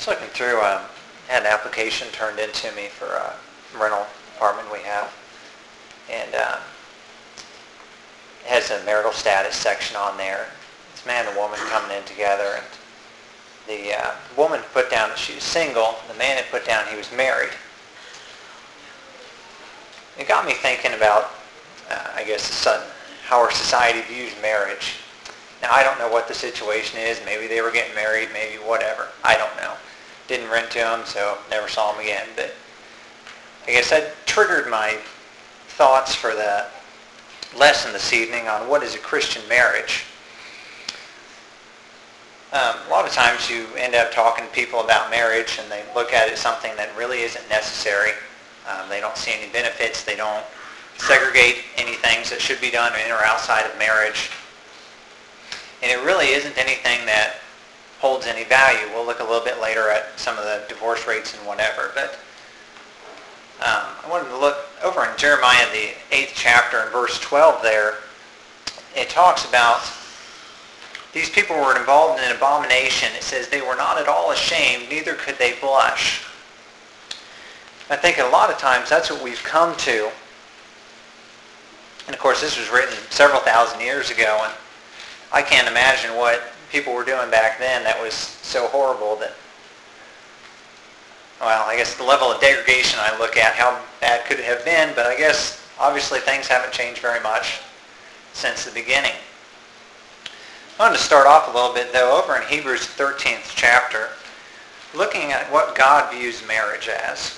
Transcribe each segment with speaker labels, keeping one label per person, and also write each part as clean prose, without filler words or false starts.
Speaker 1: looking through, had an application turned into me for a rental apartment we have, and it has a marital status section on there. It's man and woman coming in together, and the woman put down that she was single, the man had put down he was married. It got me thinking about, how our society views marriage. Now, I don't know what the situation is. Maybe they were getting married, maybe whatever. I don't know. Didn't rent to them, so never saw them again. But I guess that triggered my thoughts for the lesson this evening on what is a Christian marriage. A lot of times you end up talking to people about marriage and they look at it as something that really isn't necessary. They don't see any benefits. They don't segregate any things that should be done in or outside of marriage. And it really isn't anything that holds any value. We'll look a little bit later at some of the divorce rates and whatever. But I wanted to look over in Jeremiah, the 8th chapter, and verse 12 there. It talks about these people were involved in an abomination. It says they were not at all ashamed, neither could they blush. I think a lot of times that's what we've come to. And of course this was written several thousand years ago, and I can't imagine what people were doing back then that was so horrible that, well, I guess the level of degradation I look at, how bad could it have been, but I guess obviously things haven't changed very much since the beginning. I wanted to start off a little bit though over in Hebrews 13th chapter, looking at what God views marriage as.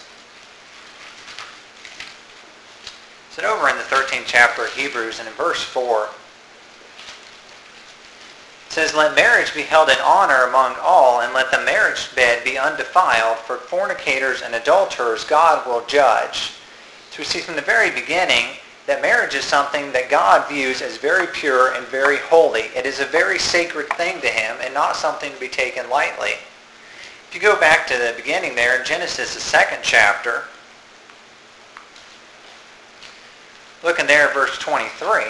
Speaker 1: So over in the 13th chapter of Hebrews and in verse 4, it says, "Let marriage be held in honor among all, and let the marriage bed be undefiled, for fornicators and adulterers God will judge." So we see from the very beginning that marriage is something that God views as very pure and very holy. It is a very sacred thing to him and not something to be taken lightly. If you go back to the beginning there in Genesis, the 2nd chapter, looking there at verse 23,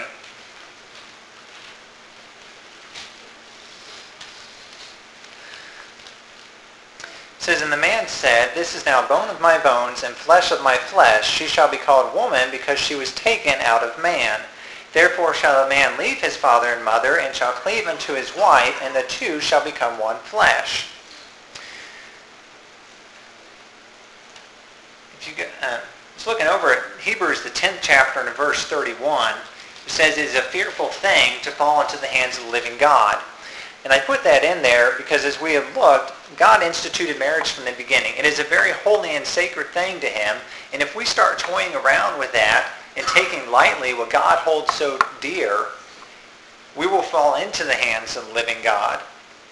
Speaker 1: it says, "And the man said, This is now bone of my bones and flesh of my flesh. She shall be called woman because she was taken out of man. Therefore shall a man leave his father and mother and shall cleave unto his wife, and the two shall become one flesh." If you get, just looking over at Hebrews, the 10th chapter and verse 31, it says, "It is a fearful thing to fall into the hands of the living God." And I put that in there because as we have looked, God instituted marriage from the beginning. It is a very holy and sacred thing to him. And if we start toying around with that and taking lightly what God holds so dear, we will fall into the hands of the living God.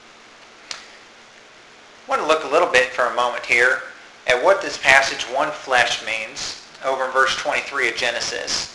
Speaker 1: I want to look a little bit for a moment here at what this passage, one flesh, means over in verse 23 of Genesis.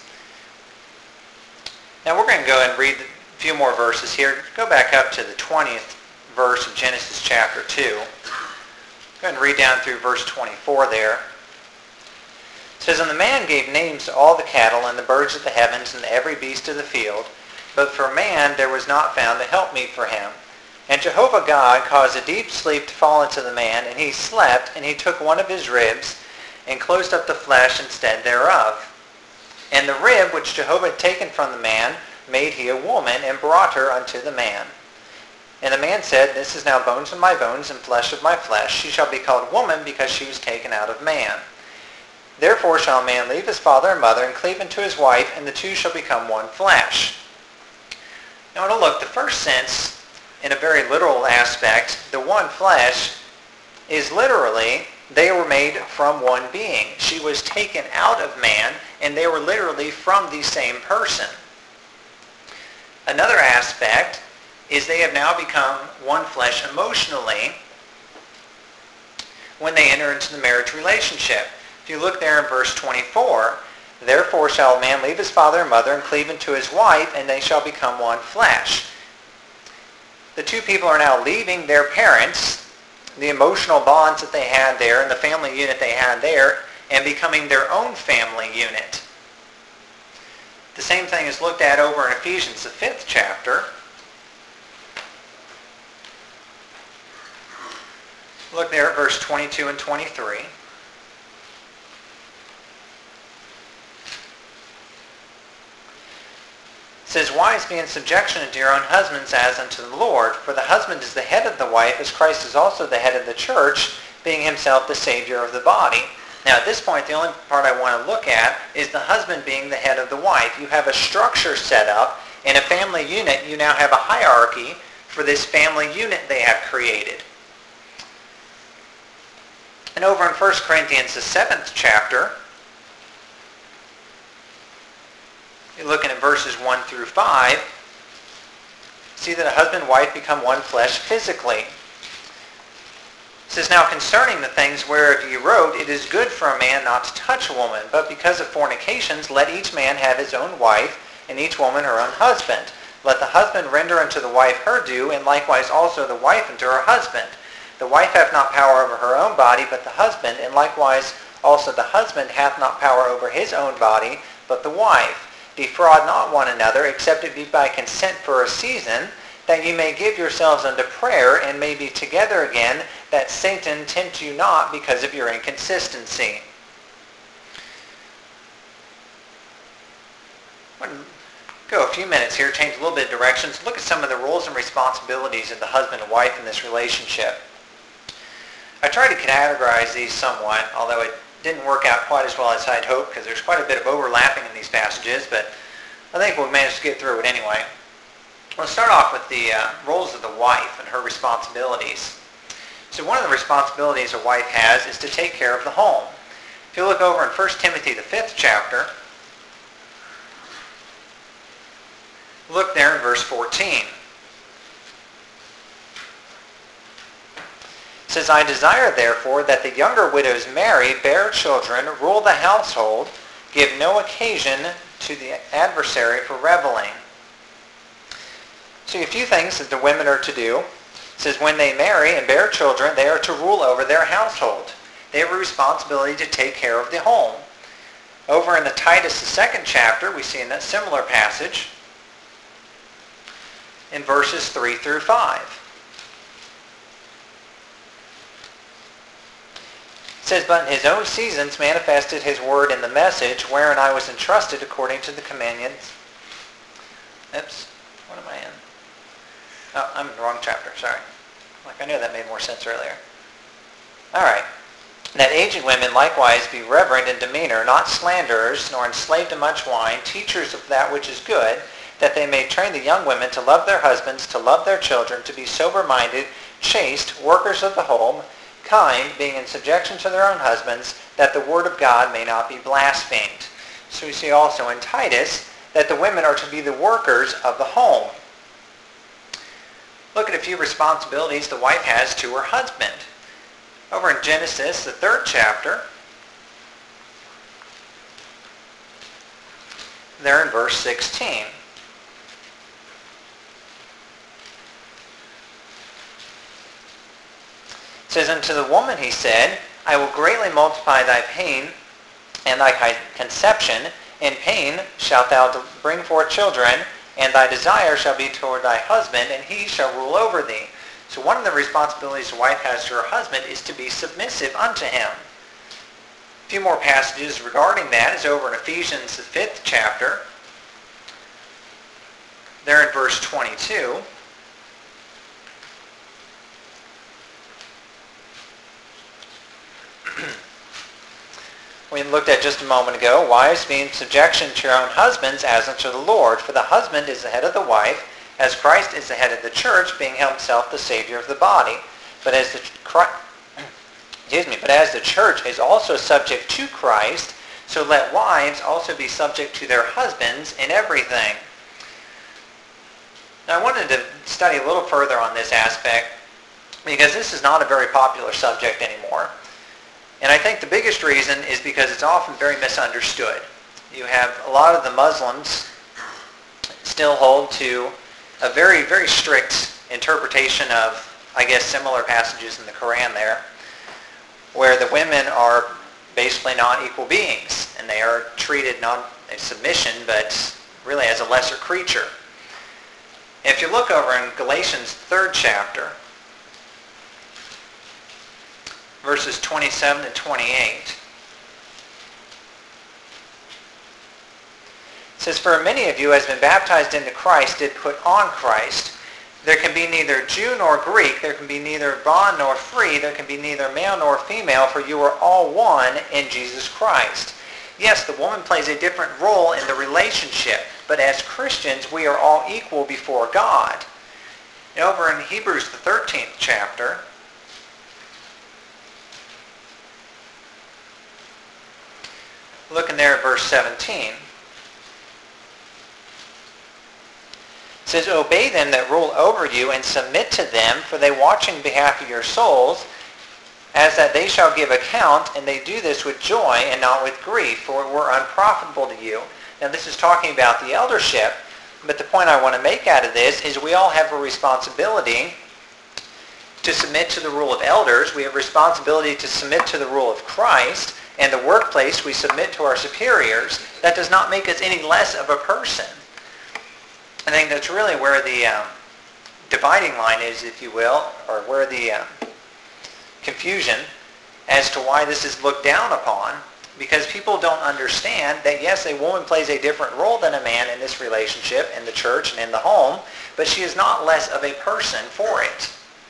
Speaker 1: Now we're going to go ahead and read a few more verses here. Go back up to the 20th verse of Genesis chapter 2. Go ahead and read down through verse 24 there. It says, "And the man gave names to all the cattle and the birds of the heavens and every beast of the field. But for man there was not found a helpmeet for him. And Jehovah God caused a deep sleep to fall into the man, and he slept, and he took one of his ribs and closed up the flesh instead thereof. And the rib which Jehovah had taken from the man made he a woman, and brought her unto the man. And the man said, This is now bones of my bones and flesh of my flesh. She shall be called woman because she was taken out of man. Therefore shall a man leave his father and mother and cleave unto his wife, and the two shall become one flesh." Now to look, the first sense, in a very literal aspect, the one flesh is literally they were made from one being. She was taken out of man, and they were literally from the same person. Another aspect is they have now become one flesh emotionally when they enter into the marriage relationship. If you look there in verse 24, "Therefore shall a man leave his father and mother and cleave unto his wife, and they shall become one flesh." The two people are now leaving their parents, the emotional bonds that they had there, and the family unit they had there, and becoming their own family unit. The same thing is looked at over in Ephesians, the 5th chapter. Look there at verse 22 and 23. It says, "Wives, be in subjection unto your own husbands as unto the Lord. For the husband is the head of the wife, as Christ is also the head of the church, being himself the Savior of the body." Now at this point, the only part I want to look at is the husband being the head of the wife. You have a structure set up. In a family unit, you now have a hierarchy for this family unit they have created. And over in 1 Corinthians, the 7th chapter, you're looking at verses 1 through 5, see that a husband and wife become one flesh physically. It says, "Now concerning the things whereof ye wrote, it is good for a man not to touch a woman, but because of fornications, let each man have his own wife, and each woman her own husband. Let the husband render unto the wife her due, and likewise also the wife unto her husband. The wife hath not power over her own body, but the husband, and likewise also the husband hath not power over his own body, but the wife. Defraud not one another, except it be by consent for a season, that ye may give yourselves unto prayer, and may be together again, that Satan tempt you not because of your inconsistency." I'm going to go a few minutes here, change a little bit of directions, look at some of the roles and responsibilities of the husband and wife in this relationship. I tried to categorize these somewhat, although it didn't work out quite as well as I'd hoped, because there's quite a bit of overlapping in these passages, but I think we'll manage to get through it anyway. Let's start off with the roles of the wife and her responsibilities. So one of the responsibilities a wife has is to take care of the home. If you look over in 1 Timothy, the 5th chapter, look there in verse 14. It says, "I desire therefore that the younger widows marry, bear children, rule the household, give no occasion to the adversary for reveling." So a few things that the women are to do. It says when they marry and bear children, they are to rule over their household. They have a responsibility to take care of the home. Over in the Titus, the 2nd chapter, we see in that similar passage in verses 3 through 5. It says, "But in his own seasons manifested his word in the message, wherein I was entrusted according to the commandments." Oops, what am I in? Oh, I'm in the wrong chapter, sorry. Like I knew that made more sense earlier. All right. "That aged women likewise be reverent in demeanor, not slanderers, nor enslaved to much wine, teachers of that which is good, that they may train the young women to love their husbands, to love their children, to be sober-minded, chaste, workers of the home, kind, being in subjection to their own husbands, that the word of God may not be blasphemed." So we see also in Titus that the women are to be the workers of the home. Look at a few responsibilities the wife has to her husband. Over in Genesis, the 3rd chapter, there in verse 16. It says, "Unto the woman he said, I will greatly multiply thy pain and thy conception. In pain shalt thou bring forth children, and thy desire shall be toward thy husband, and he shall rule over thee." So one of the responsibilities a wife has to her husband is to be submissive unto him. A few more passages regarding that is over in Ephesians, the 5th chapter. There in verse 22. We looked at just a moment ago, "Wives, be in subjection to your own husbands as unto the Lord. For the husband is the head of the wife, as Christ is the head of the church, being himself the Savior of the body. But as the church is also subject to Christ, so let wives also be subject to their husbands in everything." Now I wanted to study a little further on this aspect, because this is not a very popular subject anymore. And I think the biggest reason is because it's often very misunderstood. You have a lot of the Muslims still hold to a very, very strict interpretation of, I guess, similar passages in the Quran there, where the women are basically not equal beings, and they are treated not as submission, but really as a lesser creature. If you look over in Galatians 3rd chapter, verses 27 and 28. It says, "For many of you has been baptized into Christ, did put on Christ. There can be neither Jew nor Greek, there can be neither bond nor free, there can be neither male nor female, for you are all one in Jesus Christ." Yes, the woman plays a different role in the relationship, but as Christians, we are all equal before God. And over in Hebrews, the 13th chapter, looking there at verse 17, it says, "Obey them that rule over you, and submit to them, for they watch in behalf of your souls, as that they shall give account, and they do this with joy and not with grief, for it were unprofitable to you." Now this is talking about the eldership, but the point I want to make out of this is we all have a responsibility to submit to the rule of elders. We have responsibility to submit to the rule of Christ. In the workplace, we submit to our superiors. That does not make us any less of a person. I think that's really where the dividing line is, if you will, or where the confusion as to why this is looked down upon, because people don't understand that, yes, a woman plays a different role than a man in this relationship, in the church and in the home, but she is not less of a person for it.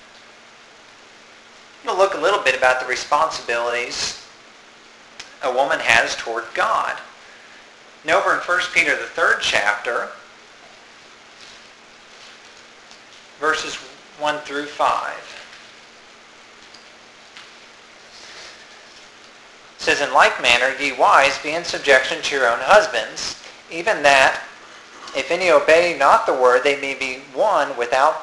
Speaker 1: I'm going to look a little bit about the responsibilities a woman has toward God. Now over in 1 Peter, the 3rd chapter, verses 1 through 5. It says, "In like manner, ye wives, be in subjection to your own husbands, even that, if any obey not the word, they may without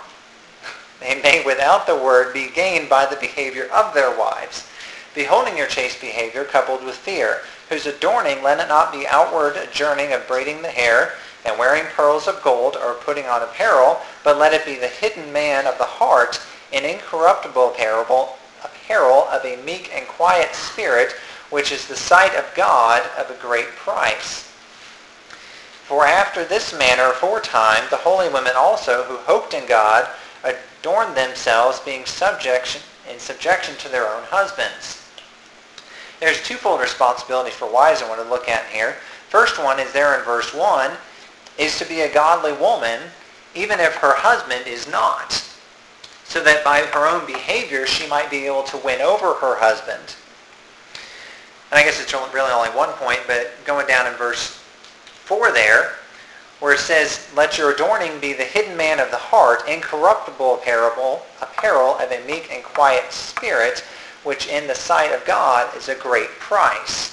Speaker 1: the word be gained by the behavior of their wives, beholding your chaste behavior coupled with fear, whose adorning let it not be outward adjourning of braiding the hair, and wearing pearls of gold, or putting on apparel, but let it be the hidden man of the heart, an incorruptible apparel of a meek and quiet spirit, which is the sight of God of a great price. For after this manner aforetime, the holy women also, who hoped in God, adorned themselves, being in subjection to their own husbands." There's twofold responsibility for wives I want to look at here. First one is there in verse 1, is to be a godly woman, even if her husband is not, so that by her own behavior she might be able to win over her husband. And I guess it's really only one point, but going down in verse 4 there, where it says, "Let your adorning be the hidden man of the heart, incorruptible apparel of a meek and quiet spirit, which in the sight of God is a great price."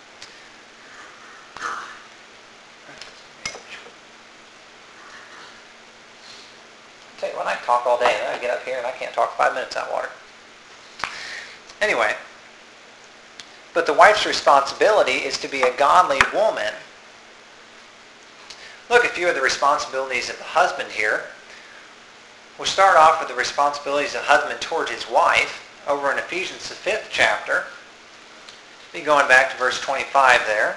Speaker 1: I'll tell you what, I can talk all day. I get up here and I can't talk 5 minutes out of water. Anyway, but the wife's responsibility is to be a godly woman. Look at a few of the responsibilities of the husband here. We'll start off with the responsibilities of the husband toward his wife over in Ephesians, the 5th chapter. Be going back to verse 25 there.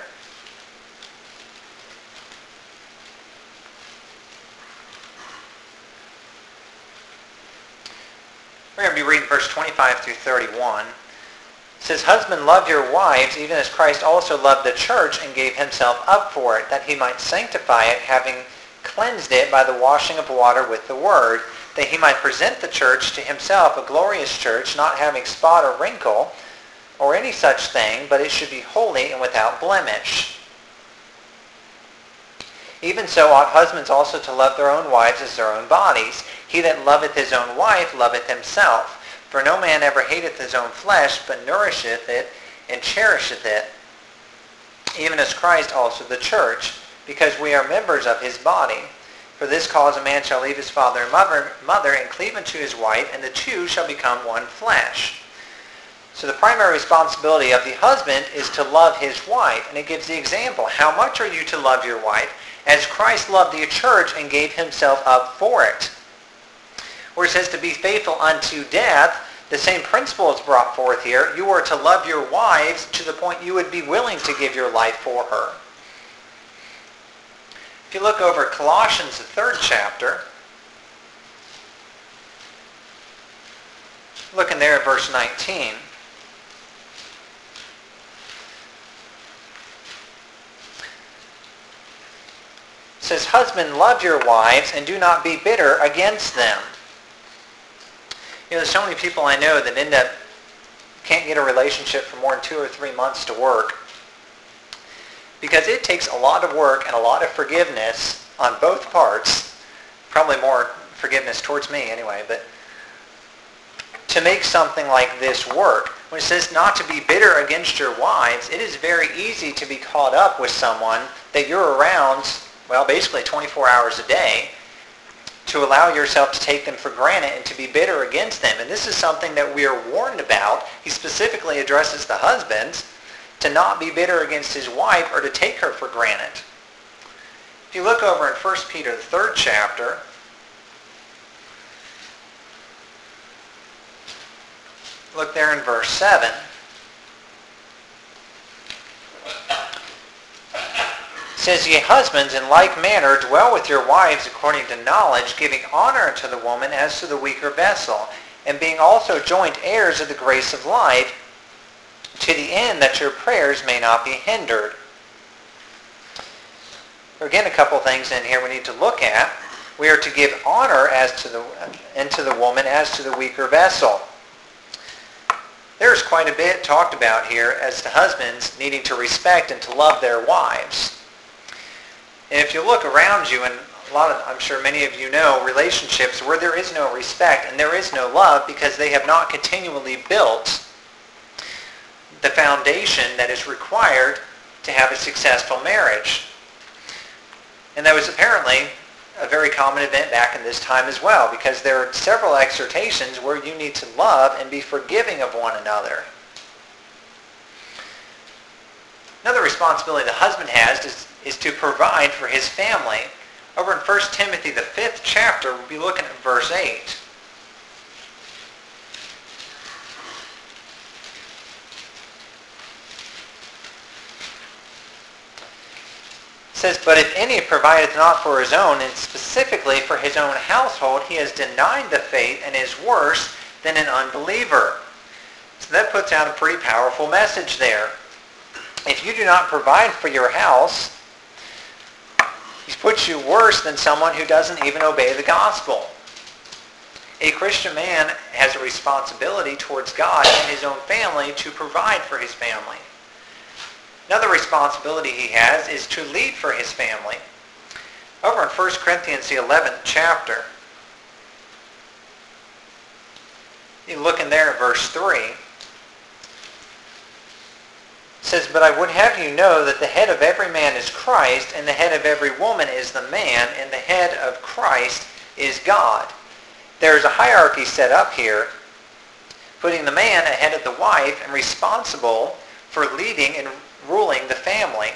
Speaker 1: We're going to be reading verse 25 through 31. It says, "Husband, love your wives, even as Christ also loved the church and gave himself up for it, that he might sanctify it, having cleansed it by the washing of water with the word, that he might present the church to himself a glorious church, not having spot or wrinkle, or any such thing, but it should be holy and without blemish. Even so ought husbands also to love their own wives as their own bodies. He that loveth his own wife loveth himself. For no man ever hateth his own flesh, but nourisheth it and cherisheth it, even as Christ also the church, because we are members of his body. For this cause a man shall leave his father and mother, and cleave unto his wife, and the two shall become one flesh." So the primary responsibility of the husband is to love his wife. And it gives the example. How much are you to love your wife? As Christ loved the church and gave himself up for it. Where it says to be faithful unto death, the same principle is brought forth here. You are to love your wives to the point you would be willing to give your life for her. If you look over Colossians, the 3rd chapter, looking there at verse 19, It says, husband, love your wives and do not be bitter against them. There's so many people I know that can't get a relationship for more than 2 or 3 months to work because it takes a lot of work and a lot of forgiveness on both parts, probably more forgiveness towards me anyway, but to make something like this work. When it says not to be bitter against your wives, it is very easy to be caught up with someone that you're around, well, basically 24 hours a day, to allow yourself to take them for granted and to be bitter against them. And this is something that we are warned about. He specifically addresses the husbands to not be bitter against his wife or to take her for granted. If you look over in 1 Peter, the 3rd chapter, look there in verse 7. It says, ye husbands, in like manner dwell with your wives according to knowledge, giving honor unto the woman as to the weaker vessel, and being also joint heirs of the grace of life, to the end that your prayers may not be hindered. Again, a couple things in here we need to look at. We are to give honor unto the woman as to the weaker vessel. There's quite a bit talked about here as to husbands needing to respect and to love their wives. And if you look around you, and I'm sure many of you know, relationships where there is no respect and there is no love because they have not continually built the foundation that is required to have a successful marriage. And that was apparently a very common event back in this time as well, because there are several exhortations where you need to love and be forgiving of one another. Another responsibility the husband has is to provide for his family. Over in 1 Timothy, the 5th chapter, we'll be looking at verse 8. It says, but if any provideth not for his own, and specifically for his own household, he has denied the faith and is worse than an unbeliever. So that puts out a pretty powerful message there. If you do not provide for your house, he puts you worse than someone who doesn't even obey the gospel. A Christian man has a responsibility towards God and his own family to provide for his family. Another responsibility he has is to lead for his family. Over in 1 Corinthians, the 11th chapter, you look in there at verse 3. It says, but I would have you know that the head of every man is Christ, and the head of every woman is the man, and the head of Christ is God. There's a hierarchy set up here, putting the man ahead of the wife and responsible for leading and ruling the family.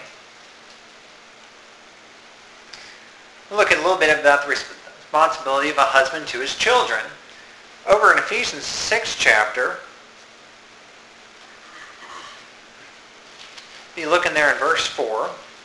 Speaker 1: Look at a little bit about the responsibility of a husband to his children. Over in Ephesians 6 chapter, you look in there in verse 4.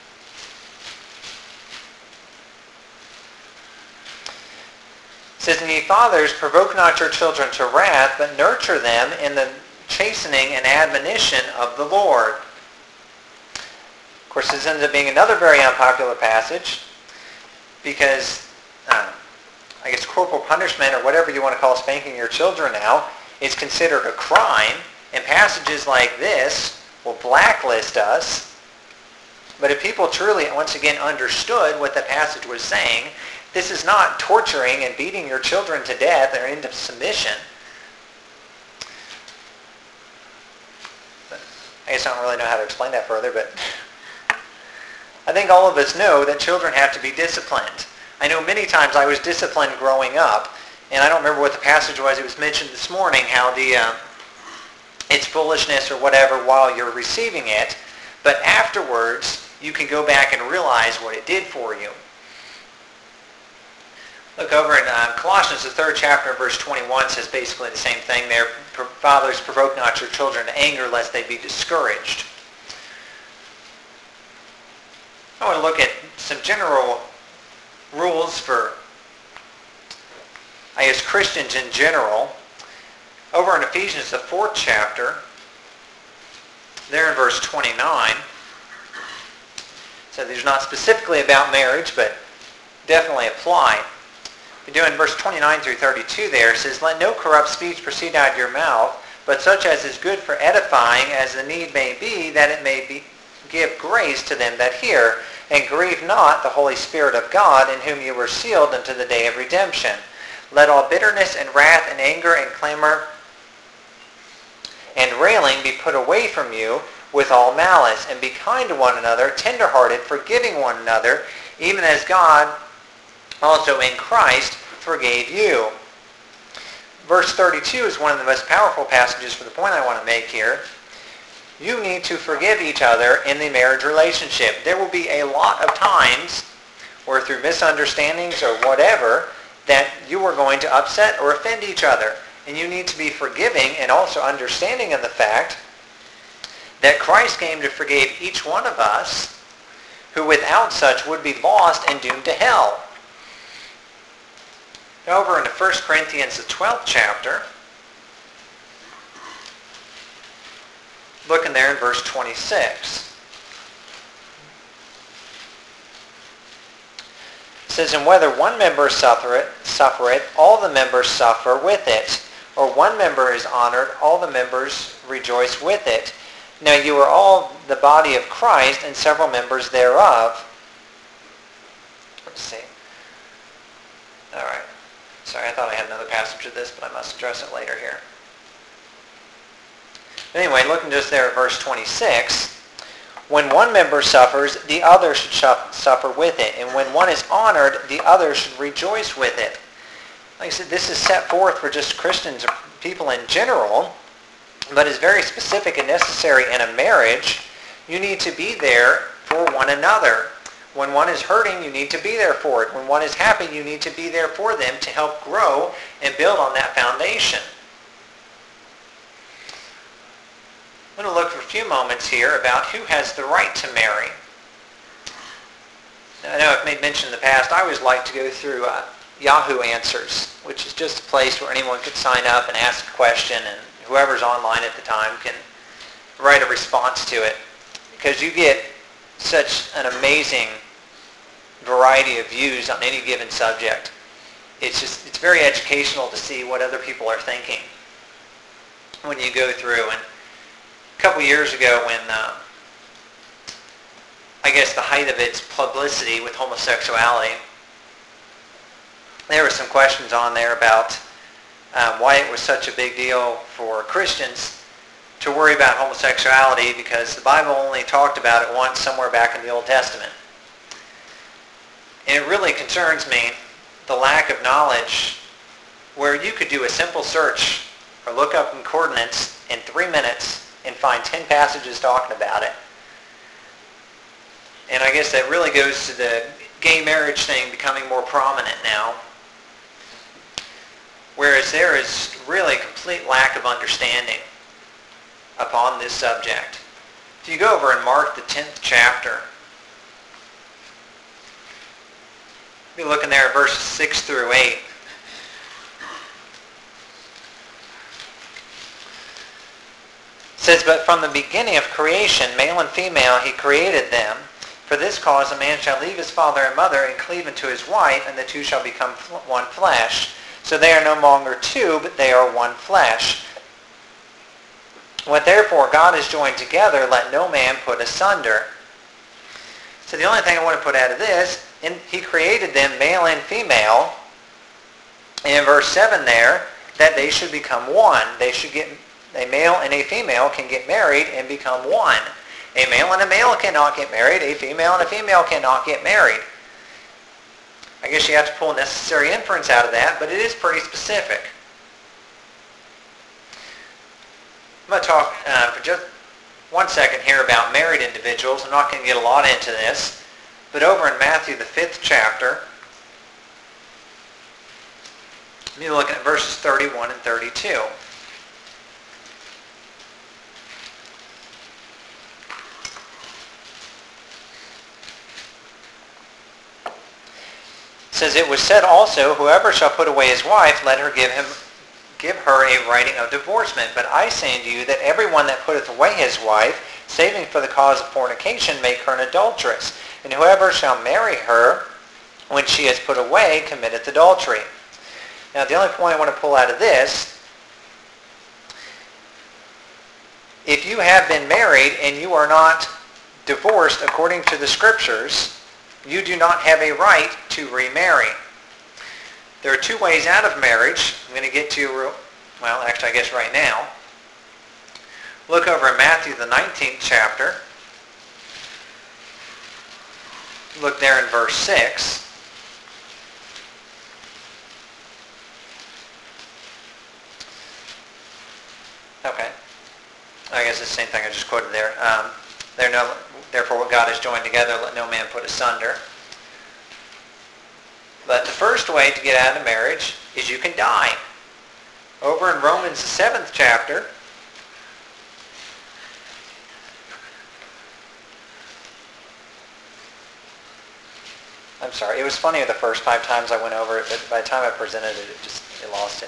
Speaker 1: It says, and ye fathers, provoke not your children to wrath, but nurture them in the chastening and admonition of the Lord. Of course, this ends up being another very unpopular passage because, I guess, corporal punishment, or whatever you want to call spanking your children now, is considered a crime, and passages like this will blacklist us. But if people truly, once again, understood what the passage was saying, this is not torturing and beating your children to death or into submission. I guess I don't really know how to explain that further, but I think all of us know that children have to be disciplined. I know many times I was disciplined growing up, and I don't remember what the passage was. It was mentioned this morning how it's foolishness or whatever while you're receiving it, but afterwards you can go back and realize what it did for you. Look over in Colossians, the 3rd chapter, verse 21 says basically the same thing there. Fathers, provoke not your children to anger, lest they be discouraged. I want to look at some general rules for, I guess, Christians in general. Over in Ephesians, the 4th chapter, there in verse 29, so these are not specifically about marriage, but definitely apply. We do in verse 29 through 32 there, it says, "Let no corrupt speech proceed out of your mouth, but such as is good for edifying, as the need may be, that it may give grace to them that hear. And grieve not the Holy Spirit of God, in whom you were sealed unto the day of redemption. Let all bitterness and wrath and anger and clamor and railing be put away from you with all malice. And be kind to one another, tenderhearted, forgiving one another, even as God also in Christ forgave you." Verse 32 is one of the most powerful passages for the point I want to make here. You need to forgive each other in the marriage relationship. There will be a lot of times where through misunderstandings or whatever that you are going to upset or offend each other. And you need to be forgiving and also understanding of the fact that Christ came to forgive each one of us, who without such would be lost and doomed to hell. Over into 1 Corinthians, the 12th chapter, looking there in verse 26. It says, "And whether one member suffereth, all the members suffer with it. Or one member is honored, all the members rejoice with it. Now you are all the body of Christ, and several members thereof." Let's see. All right. Sorry, I thought I had another passage of this, but I must address it later here. Anyway, looking just there at verse 26, "When one member suffers, the other should suffer with it. And when one is honored, the other should rejoice with it." Like I said, this is set forth for just Christians or people in general, but is very specific and necessary in a marriage. You need to be there for one another. When one is hurting, you need to be there for it. When one is happy, you need to be there for them to help grow and build on that foundation. I'm going to look for a few moments here about who has the right to marry. Now, I know I've made mention in the past, I always like to go through Yahoo Answers, which is just a place where anyone could sign up and ask a question, and whoever's online at the time can write a response to it. Because you get such an amazing variety of views on any given subject. It's very educational to see what other people are thinking when you go through. And a couple years ago when, I guess the height of its publicity with homosexuality, there were some questions on there about why it was such a big deal for Christians to worry about homosexuality, because the Bible only talked about it once somewhere back in the Old Testament. And it really concerns me, the lack of knowledge, where you could do a simple search or look up concordance in 3 minutes and find 10 passages talking about it. And I guess that really goes to the gay marriage thing becoming more prominent now. Whereas there is really a complete lack of understanding upon this subject. If you go over in Mark, the 10th chapter, be looking there at verses 6 through 8. It says, "But from the beginning of creation, male and female, he created them. For this cause a man shall leave his father and mother and cleave unto his wife, and the two shall become one flesh. So they are no longer two, but they are one flesh. What therefore God has joined together, let no man put asunder." So the only thing I want to put out of this, he created them male and female. And in verse 7 there, that they should become one. They should get, a male and a female can get married and become one. A male and a male cannot get married. A female and a female cannot get married. I guess you have to pull necessary inference out of that, but it is pretty specific. I'm going to talk for just 1 second here about married individuals. I'm not going to get a lot into this, but over in Matthew, the 5th chapter, you're looking at verses 31 and 32. It says, "It was said also, whoever shall put away his wife, let her give her a writing of divorcement. But I say unto you that everyone that putteth away his wife, saving for the cause of fornication, make her an adulteress. And whoever shall marry her, when she is put away, committeth adultery. Now, the only point I want to pull out of this, if you have been married and you are not divorced according to the Scriptures, you do not have a right to remarry. There are two ways out of marriage. I'm going to get to, well, actually, I guess right now. Look over in Matthew, the 19th chapter. Look there in verse 6. Okay. I guess it's the same thing I just quoted there. Therefore, what God has joined together, let no man put asunder. But the first way to get out of marriage is you can die. Over in Romans, the 7th chapter, I'm sorry, it was funnier the first 5 times I went over it, but by the time I presented it, it lost it.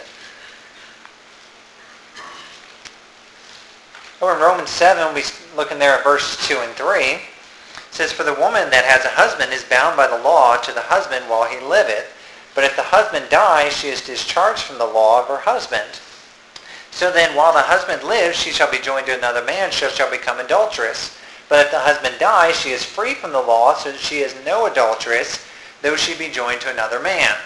Speaker 1: Over in Romans 7, we look in there at verses 2 and 3. It says, For the woman that has a husband is bound by the law to the husband while he liveth. But if the husband die, she is discharged from the law of her husband. So then, while the husband lives, she shall be joined to another man, she shall become adulteress. But if the husband dies, she is free from the law, so that she is no adulteress, though she be joined to another man.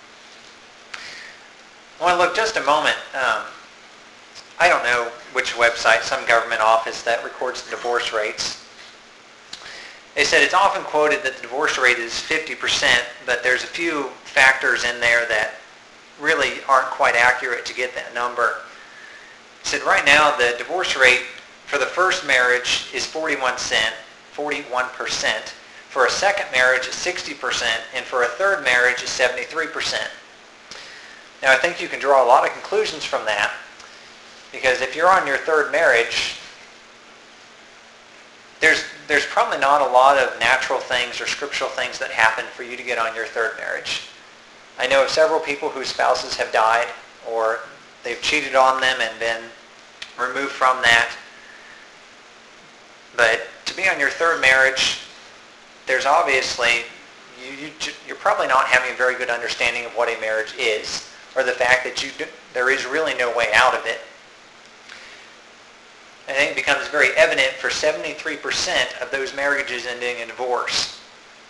Speaker 1: I want to look just a moment. I don't know which website, some government office that records the divorce rates. They said it's often quoted that the divorce rate is 50%, but there's a few factors in there that really aren't quite accurate to get that number. It said right now the divorce rate for the first marriage is 41%. For a second marriage is 60%, and for a third marriage is 73%. Now I think you can draw a lot of conclusions from that, because if you're on your third marriage, there's probably not a lot of natural things or scriptural things that happen for you to get on your third marriage. I know of several people whose spouses have died, or they've cheated on them and been removed from that. But to be on your third marriage, there's obviously, you're probably not having a very good understanding of what a marriage is, or the fact that there is really no way out of it. I think it becomes very evident for 73% of those marriages ending in divorce.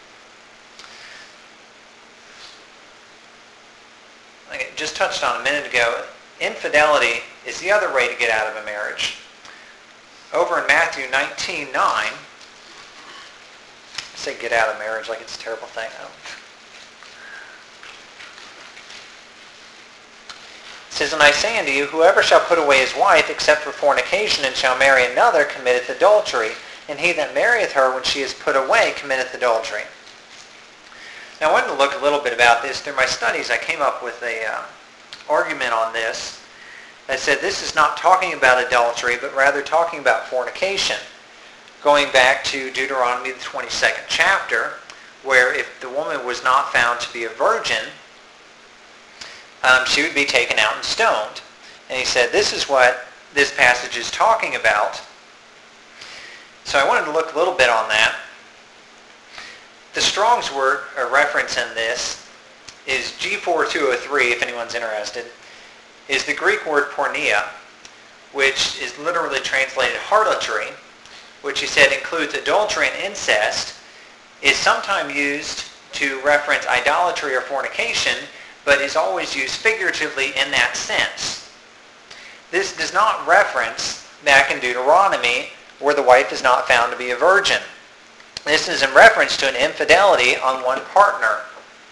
Speaker 1: Like I just touched on a minute ago, infidelity is the other way to get out of a marriage. Over in Matthew 19:9, I say get out of marriage like it's a terrible thing. It says, And I say unto you, whoever shall put away his wife, except for fornication, and shall marry another, committeth adultery. And he that marrieth her when she is put away, committeth adultery. Now I wanted to look a little bit about this. Through my studies, I came up with an argument on this that said this is not talking about adultery, but rather talking about fornication. Going back to Deuteronomy, the 22nd chapter, where if the woman was not found to be a virgin, she would be taken out and stoned. And he said, this is what this passage is talking about. So I wanted to look a little bit on that. The Strong's word, or reference in this, is G4203, if anyone's interested, is the Greek word porneia, which is literally translated harlotry, which he said includes adultery and incest, is sometimes used to reference idolatry or fornication, but is always used figuratively in that sense. This does not reference back in Deuteronomy where the wife is not found to be a virgin. This is in reference to an infidelity on one partner.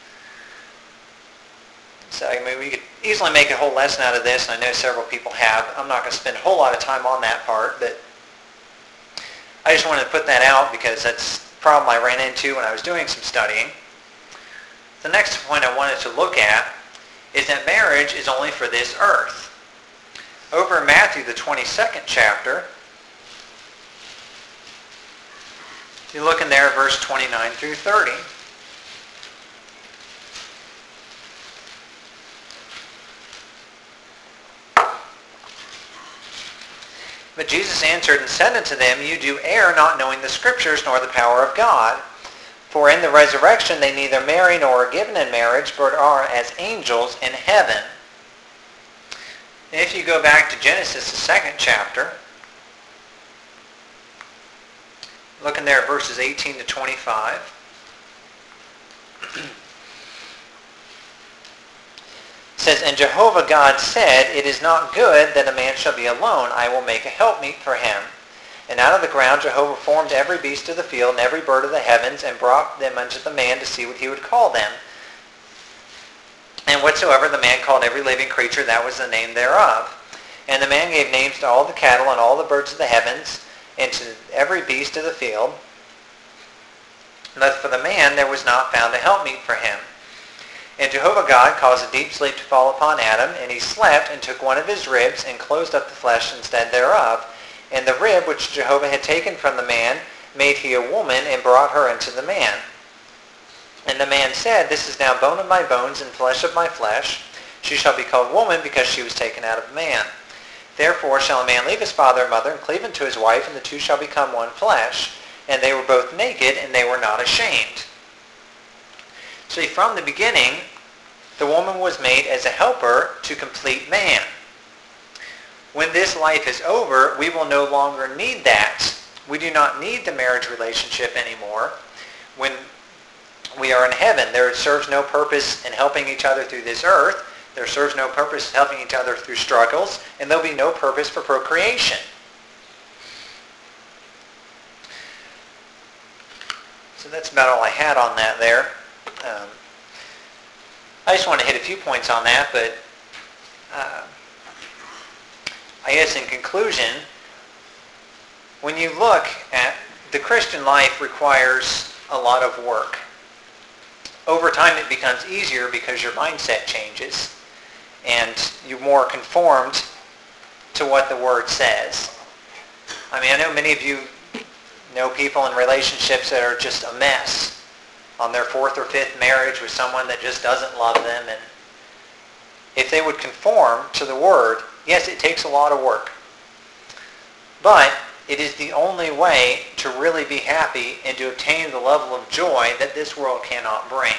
Speaker 1: So I mean, we could easily make a whole lesson out of this, and I know several people have. I'm not going to spend a whole lot of time on that part, but I just wanted to put that out because that's a problem I ran into when I was doing some studying. The next point I wanted to look at is that marriage is only for this earth. Over in Matthew, the 22nd chapter, you look in there at verse 29 through 30. But Jesus answered and said unto them, You do err, not knowing the Scriptures, nor the power of God. For in the resurrection they neither marry nor are given in marriage, but are as angels in heaven. If you go back to Genesis, the 2nd chapter, looking there at verses 18 to 25. It says, And Jehovah God said, It is not good that a man shall be alone. I will make a helpmeet for him. And out of the ground Jehovah formed every beast of the field and every bird of the heavens, and brought them unto the man to see what he would call them. And whatsoever the man called every living creature, that was the name thereof. And the man gave names to all the cattle and all the birds of the heavens, and to every beast of the field. But for the man there was not found a helpmeet for him. And Jehovah God caused a deep sleep to fall upon Adam, and he slept, and took one of his ribs, and closed up the flesh instead thereof. And the rib which Jehovah had taken from the man made he a woman, and brought her unto the man. And the man said, This is now bone of my bones, and flesh of my flesh. She shall be called woman, because she was taken out of man. Therefore shall a man leave his father and mother, and cleave unto his wife, and the two shall become one flesh. And they were both naked, and they were not ashamed. See, from the beginning, the woman was made as a helper to complete man. When this life is over, we will no longer need that. We do not need the marriage relationship anymore. When we are in heaven, there serves no purpose in helping each other through this earth. There serves no purpose in helping each other through struggles, and there'll be no purpose for procreation. So that's about all I had on that there. I just want to hit a few points on that, but I guess in conclusion, when you look at the Christian life requires a lot of work. Over time it becomes easier because your mindset changes and you're more conformed to what the Word says. I mean, I know many of you know people in relationships that are just a mess on their 4th or 5th marriage with someone that just doesn't love them. And if they would conform to the Word, yes, it takes a lot of work. But it is the only way to really be happy and to obtain the level of joy that this world cannot bring.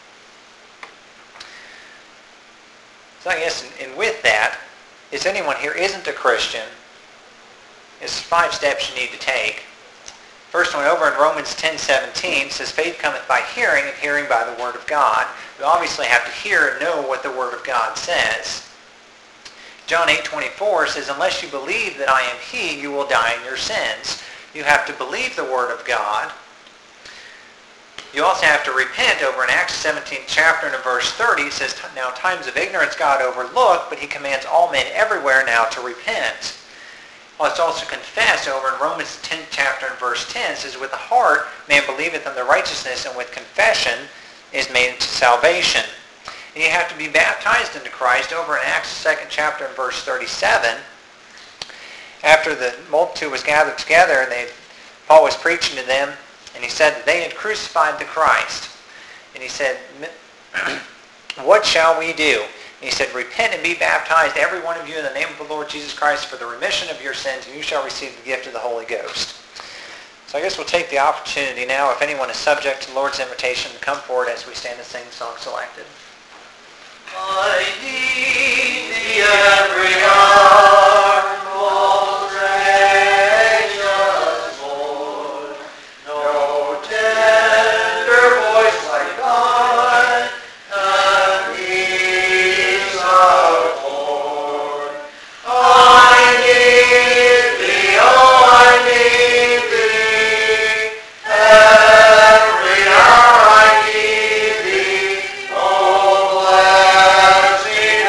Speaker 1: So I guess, and with that, if anyone here isn't a Christian, there's 5 steps you need to take. First one over in Romans 10:17 says, Faith cometh by hearing, and hearing by the Word of God. We obviously have to hear and know what the Word of God says. John 8:24 says, Unless you believe that I am He, you will die in your sins. You have to believe the Word of God. You also have to repent. Over in Acts 17th chapter and in verse 30, it says, Now times of ignorance God overlooked, but He commands all men everywhere now to repent. Let's also confess. Over in Romans 10th chapter and verse 10, it says, With the heart man believeth unto righteousness, and with confession is made unto salvation. And you have to be baptized into Christ. Over in Acts 2nd chapter and verse 37, after the multitude was gathered together, and Paul was preaching to them, and he said that they had crucified the Christ. And he said, What shall we do? And he said, Repent and be baptized, every one of you, in the name of the Lord Jesus Christ, for the remission of your sins, and you shall receive the gift of the Holy Ghost. So I guess we'll take the opportunity now, if anyone is subject to the Lord's invitation, to come forward as we stand and sing the song selected. I need thee every hour, most gracious Lord. No tender voice like thine, none needs afford. I need thee, oh, I need thee. Every hour I need thee, oh, blessed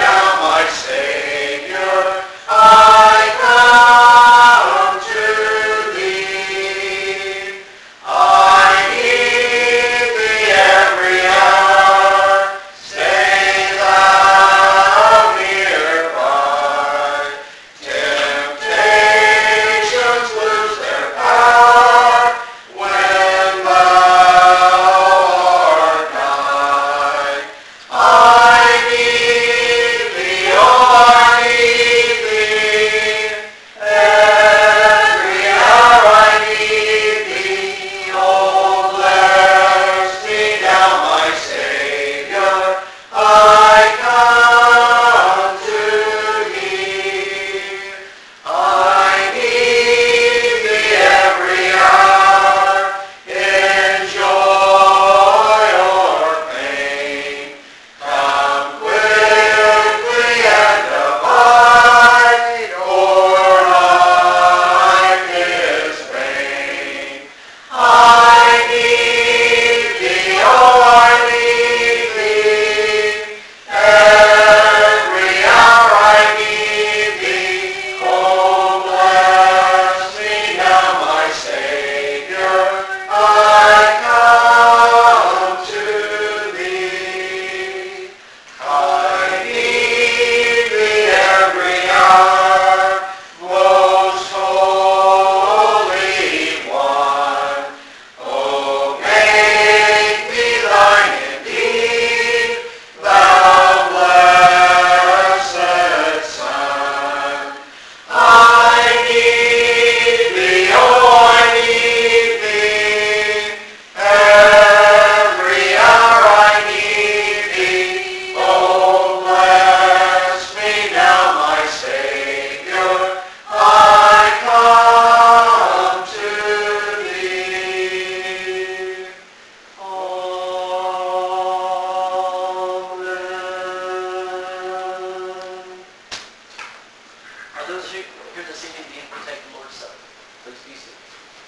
Speaker 2: those who here this evening begin to partake the Lord's Supper. Please be seated.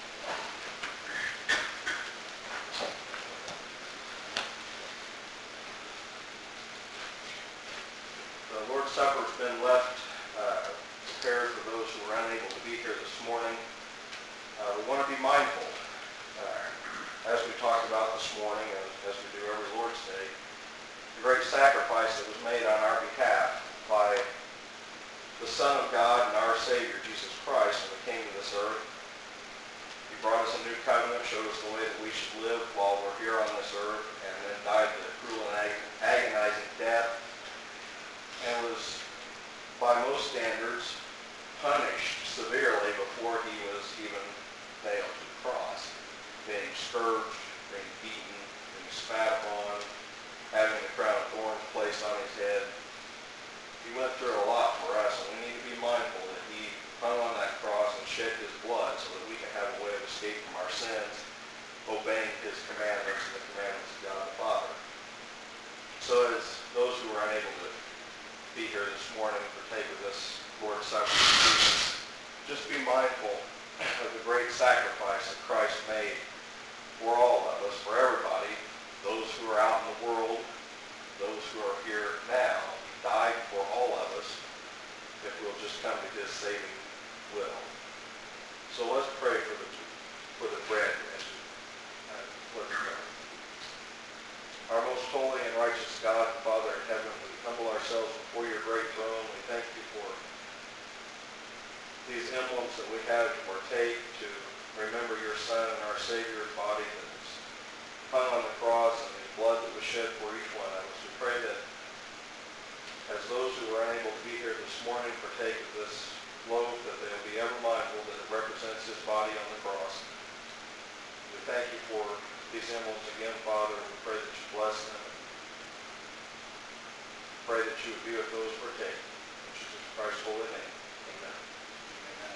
Speaker 3: The Lord's Supper has been left prepared for those who were unable to be here this morning. We want to be mindful, as we talked about this morning, as we do every Lord's Day, the great sacrifice that was made on our behalf by the Son of God and our Savior, Jesus Christ, when he came to this earth. He brought us a new covenant, showed us the way that we should live while we're here on this earth, and then died the cruel and agonizing death, and was, by most standards, punished severely before he was even nailed to the cross, being scourged, being beaten, being spat upon, having the crown of thorns placed on his head. He went through a lot for us, and we need to be mindful that he hung on that cross and shed his blood so that we can have a way of escape from our sins, obeying his commandments and the commandments of God the Father. So as those who are unable to be here this morning, partake of this Lord's Supper, just be mindful of the great sacrifice that Christ made for all of us, for everybody, those who are out in the world, those who are here now. He died for all of us if we'll just come to his saving will. So let's pray for the bread and let's pray. Our most holy and righteous God, Father in heaven, we humble ourselves before your great throne. We thank you for these emblems that we have to partake, to remember your Son and our Savior's body that was hung on the cross and the blood that was shed for each one of us. We pray that as those who are unable to be here this morning partake of this loaf, that they'll be ever mindful that it represents his body on the cross. We thank you for these emblems again, Father. We pray that you bless them. Pray that you would be with those partaking. In Jesus Christ's holy name. Amen. Amen.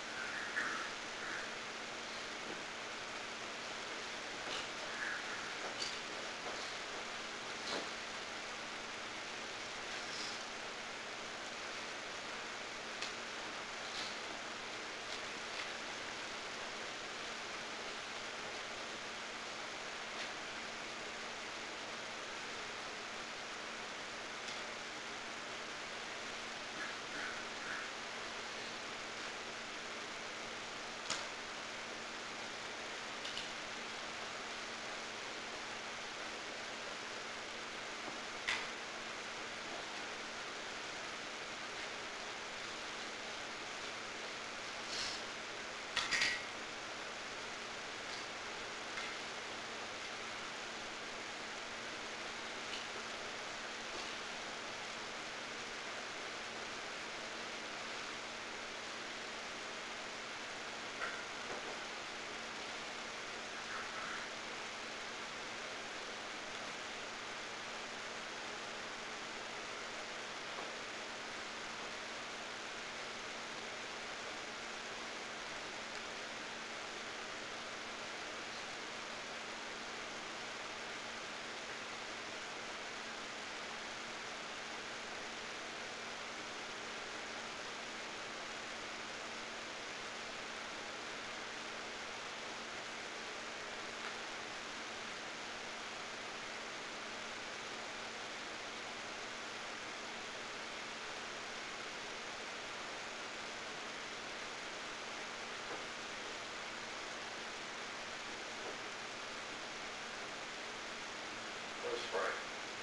Speaker 3: Let's pray.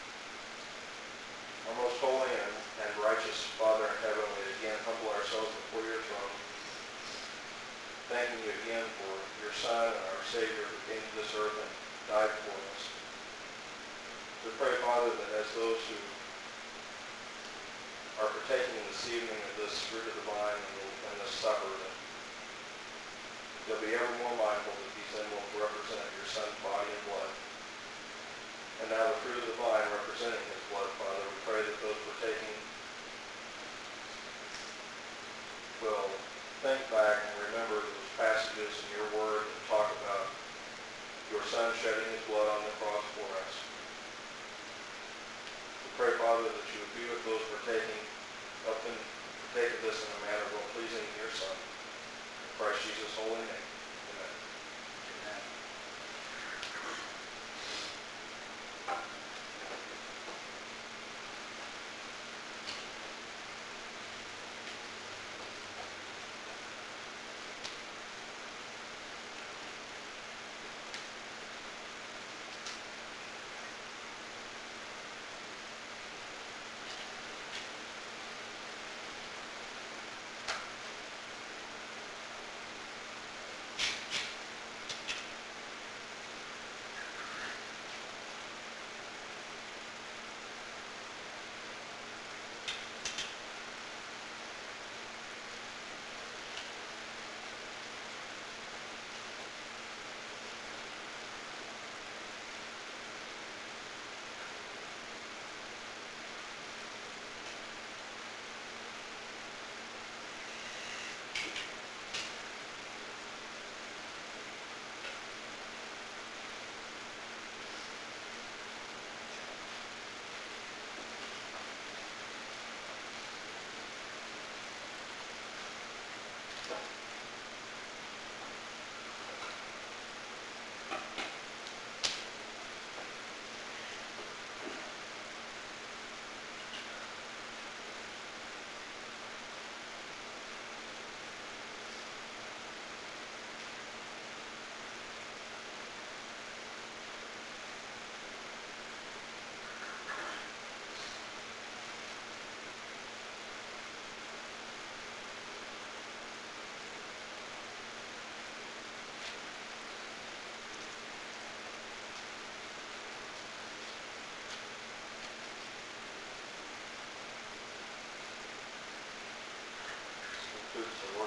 Speaker 3: Our most holy and righteous Father in heaven, we again humble ourselves before your throne, thanking you again for your Son and our Savior who came to this earth and died for us. We pray, Father, that as those who are partaking this evening of this fruit of the vine and this supper, that they'll be ever more mindful that these emblems represent your Son's body and blood. And now the fruit of the vine representing his blood, Father, we pray that those partaking will think back and remember those passages in your word that talk about your Son shedding his blood on the cross for us. We pray, Father, that you would be with those partaking, help them partake of this in a manner of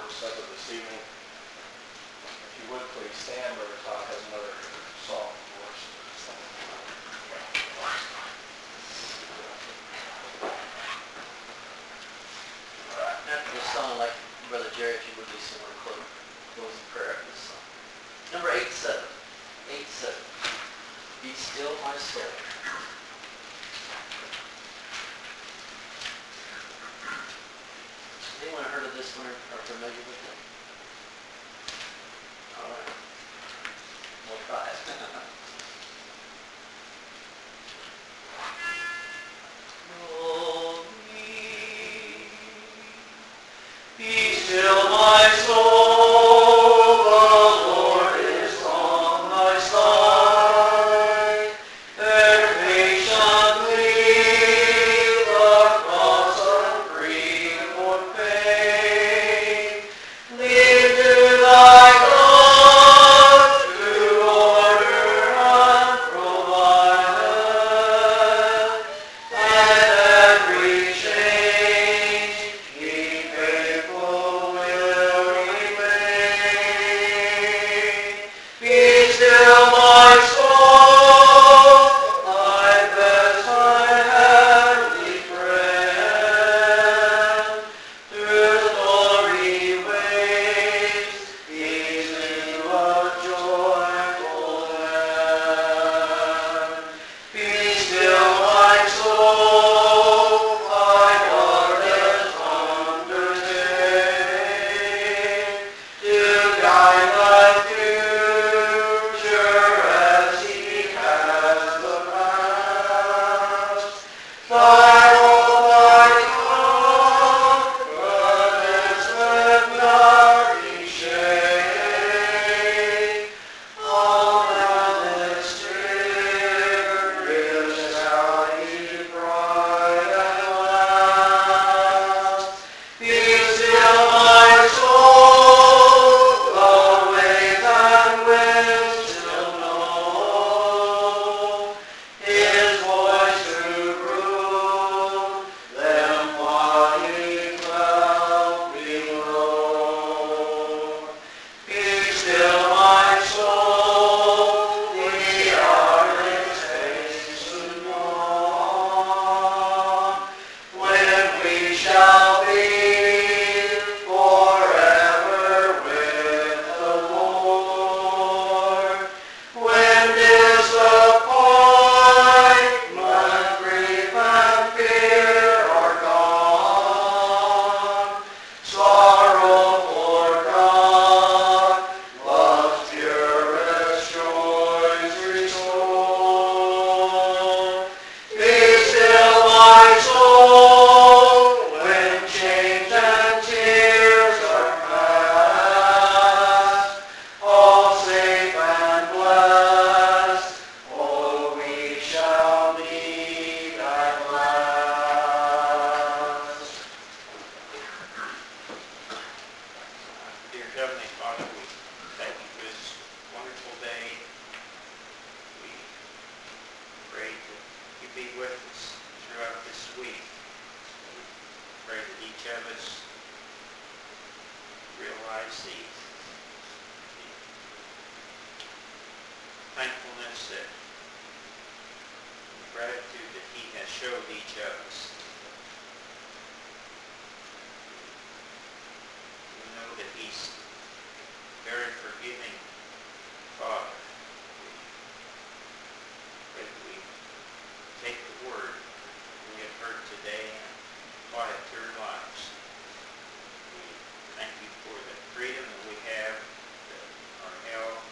Speaker 3: Lord's Supper this evening. If you would please stand, Brother Todd has another song for us.
Speaker 2: After this song, I'd like Brother Jerry, if you would do some more closing prayer after this song. Number 87. 87. Be still my soul. Anyone heard of this one or familiar with it? All right. We'll try it. Oh, be still my soul, the Lord is on my side, and patiently the cross of grief or pain, lead to thy God to order and provide, and every change he faithful will remain. Be still my soul, I bless my heavenly friend. Through stormy waves, easing a joyful land. Be still my soul, my darkest undertake, to guide thy future as he has the past. Thy hope, thy confidence, let nothing shake. All round its cheer shall he bright at last. Be still my soul, the waves and winds still know his voice to rule them flying cloud below. Be still my soul, we are its hasten on, when we shall be forever with the Lord. When disappointment, grief, and fear are gone, sorrow forgot, love's purest joys restore. Be still my soul, when change and tears are past, all safe and blessed, oh, we shall meet at last.
Speaker 4: Dear Heavenly Father, we thank you for this wonderful day. We pray that you be with us throughout this week. We pray that each of us realize the thankfulness that, the gratitude that he has showed each of us. We know that he's very forgiving Father. We pray that we take the word we have heard today and apply it to our lives. We thank you for the freedom that we have, our health,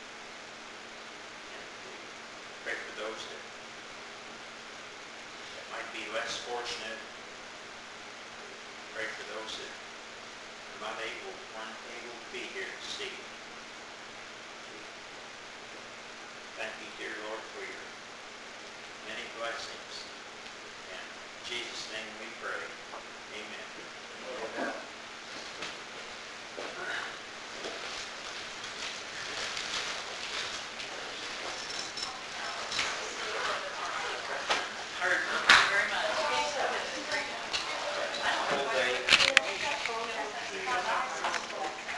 Speaker 4: and we pray for those that might be less fortunate. We pray for those that are not able to be here this evening. Thank you, dear Lord, for your many blessings. And in Jesus' name we pray. Amen.
Speaker 1: Amen.